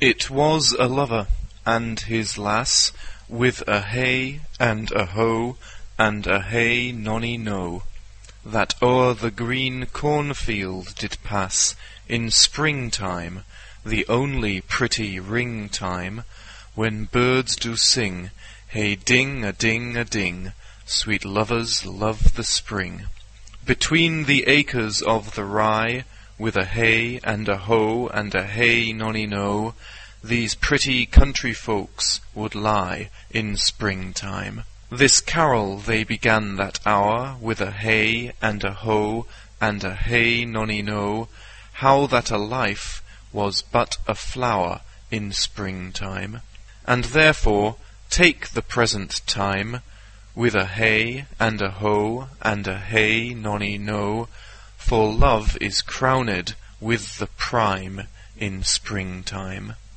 It was a lover and his lass, with a hey and a ho and a hey nonny no, that o'er the green cornfield did pass in springtime, the only pretty ring time, when birds do sing, hey ding a ding a ding, sweet lovers love the spring. Between the acres of the rye, with a hey and a ho and a hey nonny no, these pretty country folks would lie in springtime. This carol they began that hour, with a hey and a ho and a hey nonny no, how that a life was but a flower in springtime. And therefore take the present time, with a hey and a ho and a hey nonny no, for love is crowned with the prime in springtime.